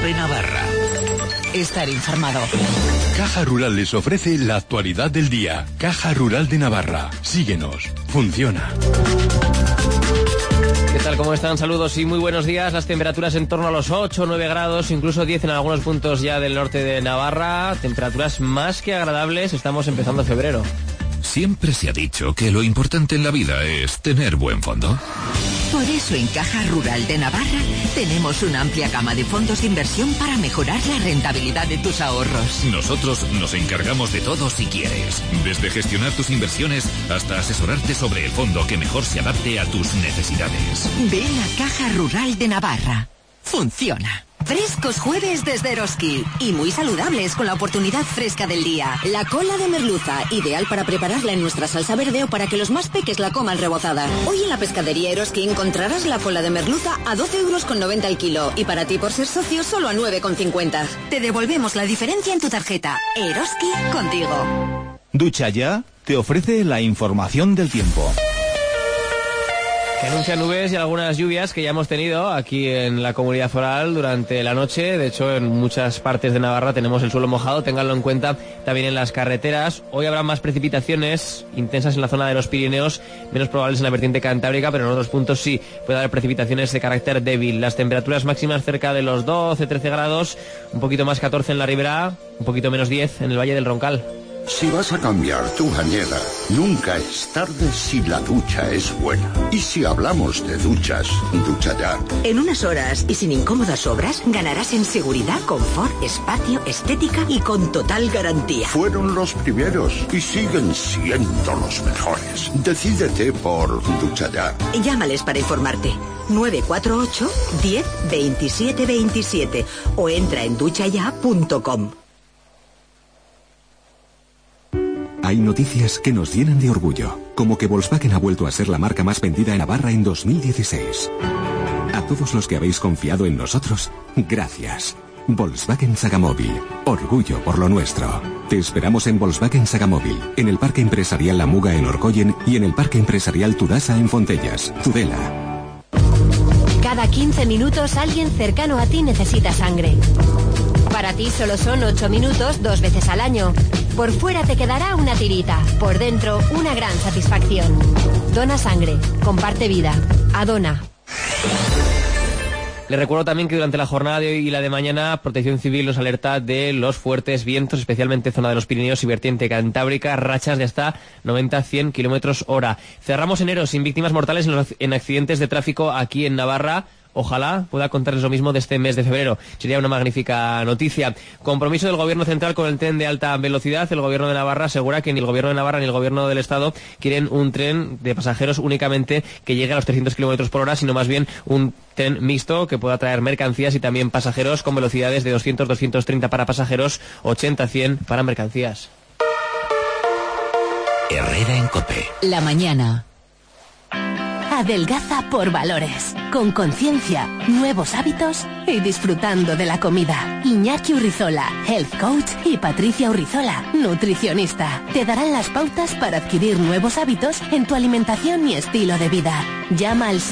Cope Navarra. Estar informado. Caja Rural les ofrece la actualidad del día. Caja Rural de Navarra. Síguenos. Funciona. ¿Qué tal? ¿Cómo están? Saludos y muy buenos días. Las temperaturas en torno a los 8 o 9 grados, incluso 10 en algunos puntos ya del norte de Navarra. Temperaturas más que agradables. Estamos empezando febrero. Siempre se ha dicho que lo importante en la vida es tener buen fondo. Por eso en Caja Rural de Navarra tenemos una amplia gama de fondos de inversión para mejorar la rentabilidad de tus ahorros. Nosotros nos encargamos de todo si quieres. Desde gestionar tus inversiones hasta asesorarte sobre el fondo que mejor se adapte a tus necesidades. Ven a Caja Rural de Navarra. Funciona. Frescos jueves desde Eroski y muy saludables con la oportunidad fresca del día. La cola de merluza, ideal para prepararla en nuestra salsa verde o para que los más peques la coman rebozada. Hoy en la pescadería Eroski encontrarás la cola de merluza a 12,90 € el kilo y para ti por ser socio solo a 9,50. Te devolvemos la diferencia en tu tarjeta. Eroski contigo. Ducha Ya te ofrece la información del tiempo. Que anuncia nubes y algunas lluvias que ya hemos tenido aquí en la comunidad foral durante la noche. De hecho, en muchas partes de Navarra tenemos el suelo mojado, ténganlo en cuenta también en las carreteras. Hoy habrá más precipitaciones intensas en la zona de los Pirineos, menos probables en la vertiente cantábrica, pero en otros puntos sí puede haber precipitaciones de carácter débil. Las temperaturas máximas cerca de los 12-13 grados, un poquito más 14 en la ribera, un poquito menos 10 en el Valle del Roncal. Si vas a cambiar tu bañera, nunca es tarde si la ducha es buena. Y si hablamos de duchas, Ducha Ya. En unas horas y sin incómodas obras, ganarás en seguridad, confort, espacio, estética y con total garantía. Fueron los primeros y siguen siendo los mejores. Decídete por Ducha Ya. Llámales para informarte. 948 10 27 27 o entra en duchaya.com. Hay noticias que nos llenan de orgullo, como que Volkswagen ha vuelto a ser la marca más vendida en Navarra en 2016. A todos los que habéis confiado en nosotros, gracias. Volkswagen Sagamóvil, orgullo por lo nuestro. Te esperamos en Volkswagen Sagamóvil, en el Parque Empresarial La Muga en Orcoyen y en el Parque Empresarial Tudasa en Fontellas, Tudela. Cada 15 minutos alguien cercano a ti necesita sangre. Para ti solo son 8 minutos 2 veces al año. Por fuera te quedará una tirita, por dentro una gran satisfacción. Dona sangre, comparte vida. Adona. Les recuerdo también que durante la jornada de hoy y la de mañana, Protección Civil nos alerta de los fuertes vientos, especialmente zona de los Pirineos y vertiente cantábrica, rachas de hasta 90-100 km/h. Cerramos enero sin víctimas mortales en accidentes de tráfico aquí en Navarra. Ojalá pueda contarles lo mismo de este mes de febrero. Sería una magnífica noticia. Compromiso del Gobierno central con el tren de alta velocidad. El Gobierno de Navarra asegura que ni el Gobierno de Navarra ni el Gobierno del Estado quieren un tren de pasajeros únicamente que llegue a los 300 km/h, sino más bien un tren mixto que pueda traer mercancías y también pasajeros con velocidades de 200-230 para pasajeros, 80-100 para mercancías. Herrera en Cope. La mañana. Adelgaza por valores, con conciencia, nuevos hábitos y disfrutando de la comida. Iñaki Urrizola, Health Coach, y Patricia Urrizola, nutricionista, te darán las pautas para adquirir nuevos hábitos en tu alimentación y estilo de vida. Llama al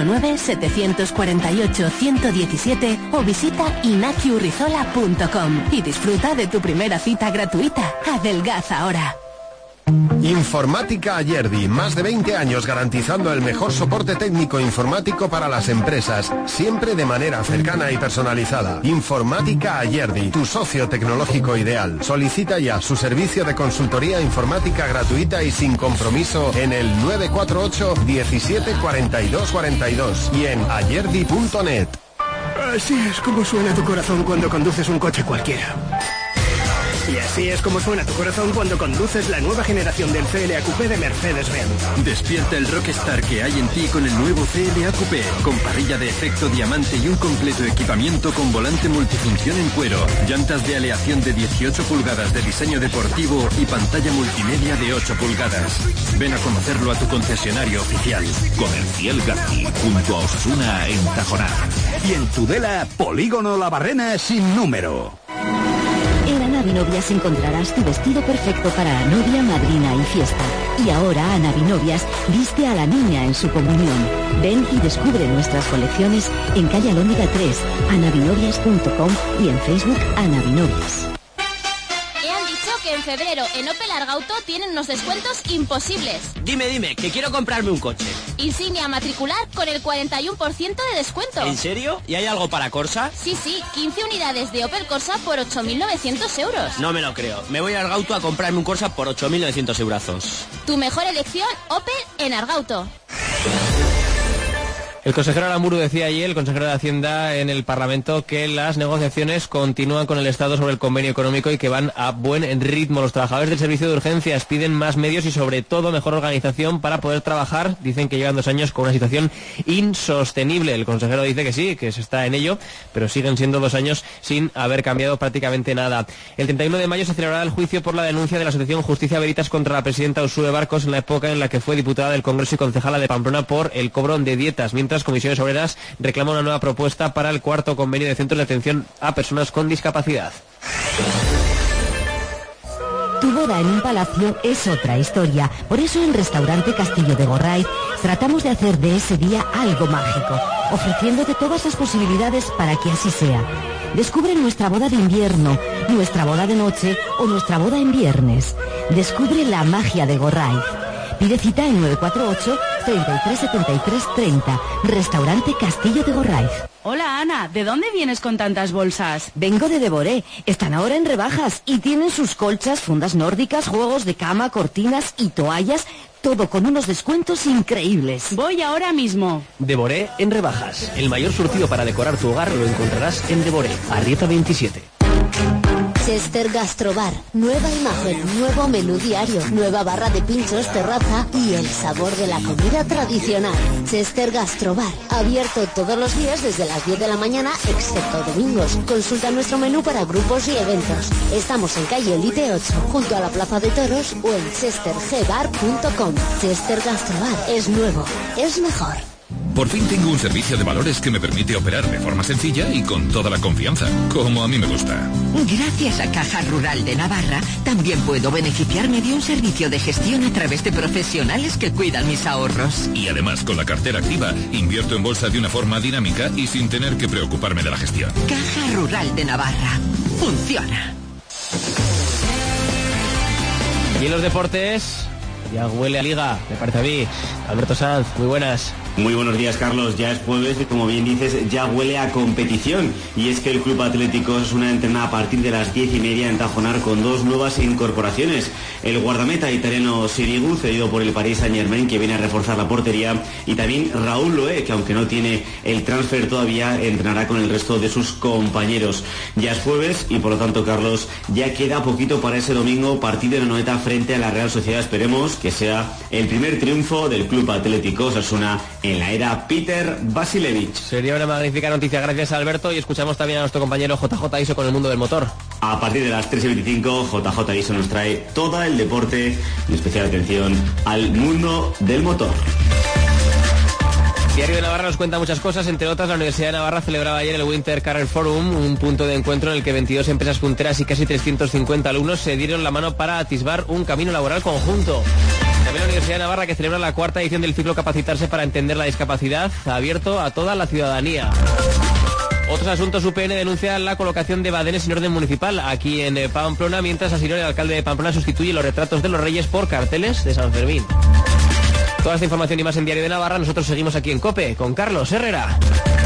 619-748-117 o visita inakiurrizola.com y disfruta de tu primera cita gratuita. Adelgaza ahora. Informática Ayerdi, más de 20 años garantizando el mejor soporte técnico informático para las empresas, siempre de manera cercana y personalizada. Informática Ayerdi, tu socio tecnológico ideal. Solicita ya su servicio de consultoría informática gratuita y sin compromiso en el 948 17 42 42 y en ayerdi.net. Así es como suena tu corazón cuando conduces un coche cualquiera. Y así es como suena tu corazón cuando conduces la nueva generación del CLA Coupé de Mercedes-Benz. Despierta el rockstar que hay en ti con el nuevo CLA Coupé, con parrilla de efecto diamante y un completo equipamiento con volante multifunción en cuero, llantas de aleación de 18 pulgadas de diseño deportivo y pantalla multimedia de 8 pulgadas. Ven a conocerlo a tu concesionario oficial. Comercial Gatti, junto a Osasuna en Tajonar. Y en Tudela, Polígono La Barrena sin número. En Anavi Novias encontrarás tu vestido perfecto para novia, madrina y fiesta. Y ahora Ana Vinovias viste a la niña en su comunión. Ven y descubre nuestras colecciones en calle Alhóndiga 3, anavinovias.com y en Facebook Ana Vinovias. Que en febrero en Opel Argauto tienen unos descuentos imposibles. Dime, que quiero comprarme un coche. Insignia matricular con el 41% de descuento. ¿En serio? ¿Y hay algo para Corsa? Sí, 15 unidades de Opel Corsa por 8.900 euros. No me lo creo. Me voy a Argauto a comprarme un Corsa por 8.900 euros. Tu mejor elección, Opel en Argauto. El consejero Aramburu decía ayer, el consejero de Hacienda en el Parlamento, que las negociaciones continúan con el Estado sobre el convenio económico y que van a buen ritmo. Los trabajadores del servicio de urgencias piden más medios y sobre todo mejor organización para poder trabajar. Dicen que llevan 2 años con una situación insostenible. El consejero dice que sí, que se está en ello, pero siguen siendo 2 años sin haber cambiado prácticamente nada. El 31 de mayo se celebrará el juicio por la denuncia de la Asociación Justicia Veritas contra la presidenta Uxue Barkos en la época en la que fue diputada del Congreso y concejala de Pamplona por el cobro de dietas, mientras Comisiones Obreras reclama una nueva propuesta para el 4º convenio de centros de atención a personas con discapacidad. Tu boda en un palacio es otra historia. Por eso en Restaurante Castillo de Gorraiz tratamos de hacer de ese día algo mágico, ofreciéndote todas las posibilidades para que así sea. Descubre nuestra boda de invierno, nuestra boda de noche o nuestra boda en viernes. Descubre la magia de Gorraiz. Pide cita en 948 33 73 30. Restaurante Castillo de Gorraiz. Hola Ana, ¿de dónde vienes con tantas bolsas? Vengo de Deboré. Están ahora en rebajas y tienen sus colchas, fundas nórdicas, juegos de cama, cortinas y toallas. Todo con unos descuentos increíbles. Voy ahora mismo. Deboré en rebajas. El mayor surtido para decorar tu hogar lo encontrarás en Deboré, Arrieta 27. Chester Gastrobar, nueva imagen, nuevo menú diario, nueva barra de pinchos, terraza y el sabor de la comida tradicional. Chester Gastrobar, abierto todos los días desde las 10 de la mañana, excepto domingos. Consulta nuestro menú para grupos y eventos. Estamos en calle Elite 8, junto a la Plaza de Toros o en chestergbar.com. Chester Gastrobar es nuevo, es mejor. Por fin tengo un servicio de valores que me permite operar de forma sencilla y con toda la confianza, como a mí me gusta. Gracias a Caja Rural de Navarra, también puedo beneficiarme de un servicio de gestión a través de profesionales que cuidan mis ahorros. Y además, con la cartera activa, invierto en bolsa de una forma dinámica y sin tener que preocuparme de la gestión. Caja Rural de Navarra. Funciona. Y en los deportes, ya huele a liga, me parece a mí. Alberto Sanz, muy buenas. Muy buenos días, Carlos. Ya es jueves y, como bien dices, ya huele a competición. Y es que el Club Atlético Osasuna entrena a partir de las 10:30 en Tajonar con 2 nuevas incorporaciones. El guardameta italiano Sirigu, cedido por el Paris Saint-Germain, que viene a reforzar la portería. Y también Raúl Loé, que aunque no tiene el transfer todavía, entrenará con el resto de sus compañeros. Ya es jueves y, por lo tanto, Carlos, ya queda poquito para ese domingo, partido de la Anoeta frente a la Real Sociedad. Esperemos que sea el primer triunfo del Club Atlético Osasuna en la era Peter Vasilevich. Sería una magnífica noticia, gracias Alberto, y escuchamos también a nuestro compañero JJ Iso con el mundo del motor. A partir de las 3:25, JJ Iso nos trae todo el deporte, en especial atención al mundo del motor. Diario de Navarra nos cuenta muchas cosas, entre otras la Universidad de Navarra celebraba ayer el Winter Career Forum, un punto de encuentro en el que 22 empresas punteras y casi 350 alumnos se dieron la mano para atisbar un camino laboral conjunto. También la Universidad de Navarra, que celebra la 4ª edición del ciclo Capacitarse para entender la discapacidad, abierto a toda la ciudadanía. Otros asuntos, UPN denuncia la colocación de badenes sin orden municipal aquí en Pamplona, mientras Asirón, el alcalde de Pamplona, sustituye los retratos de los reyes por carteles de San Fermín. Toda esta información y más en Diario de Navarra. Nosotros seguimos aquí en COPE con Carlos Herrera.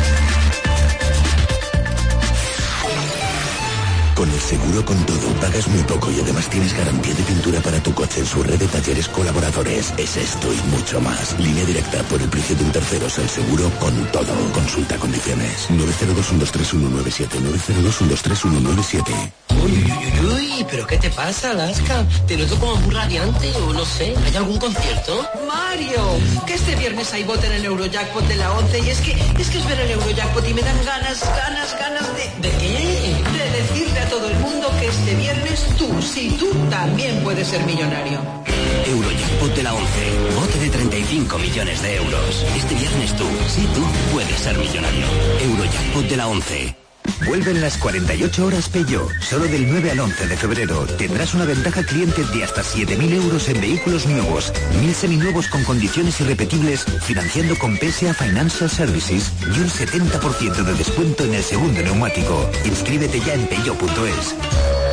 Con el seguro con todo pagas muy poco y además tienes garantía de pintura para tu coche en su red de talleres colaboradores. Es esto y mucho más. Línea directa por el precio de un terceros, el seguro con todo. Consulta condiciones. 902-123-197. 902-123-197. Uy, ¿pero qué te pasa, Alaska? Te noto como muy radiante o no sé. ¿Hay algún concierto? Mario, que este viernes hay bote en el Eurojackpot de la 11 y es que es ver el Eurojackpot y me dan ganas de... ¿De qué? De decirle a todo el mundo que este viernes tú también puedes ser millonario. Eurojackpot de la 11. Bote de 35 millones de euros. Este viernes tú puedes ser millonario. Eurojackpot de la 11. Vuelven las 48 horas Peugeot. Solo del 9 al 11 de febrero tendrás una ventaja cliente de hasta 7.000 euros en vehículos nuevos, 1.000 seminuevos con condiciones irrepetibles, financiando con PSA Financial Services y un 70% de descuento en el segundo neumático. Inscríbete ya en peugeot.es.